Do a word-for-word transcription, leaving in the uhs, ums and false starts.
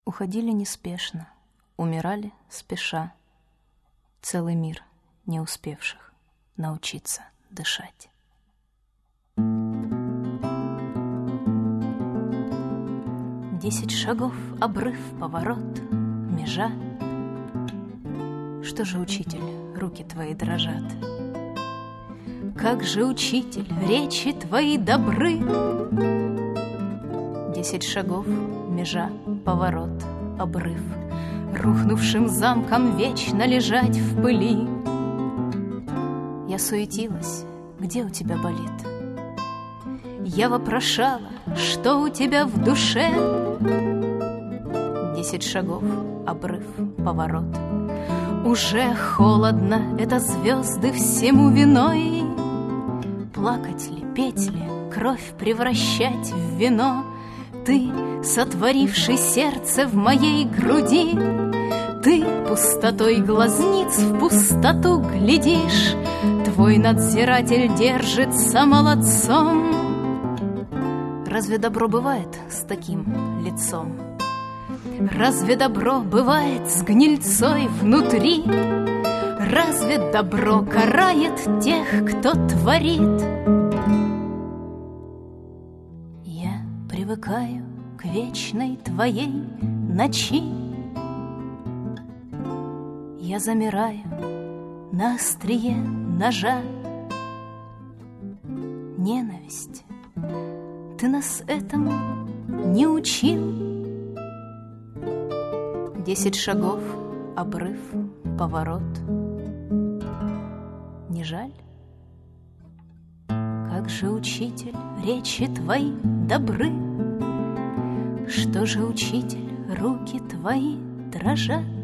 Уходили неспешно, умирали спеша. Целый мир не успевших научиться дышать. Десять шагов, обрыв, поворот, межа. Что же, учитель, руки твои дрожат? Как же, учитель, речи твои добры? Десять шагов, межа, поворот, обрыв. Рухнувшим замком вечно лежать в пыли. Я суетилась, где у тебя болит? Я вопрошала, что у тебя в душе? Десять шагов, обрыв, поворот. Уже холодно, это звезды всему виной. Плакать ли, петь ли, кровь превращать в вино? Ты, сотворивший сердце в моей груди, ты пустотой глазниц в пустоту глядишь. Твой надзиратель держится молодцом. Разве добро бывает с таким лицом? Разве добро бывает с гнильцой внутри? Разве добро карает тех, кто творит? Я привыкаю к вечной твоей ночи. Я замираю на острие ножа. Ненависть, ты нас этому не учил? Десять шагов, обрыв, поворот. Не жаль? Как же, учитель, речи твои добры? Что же, учитель, руки твои дрожат?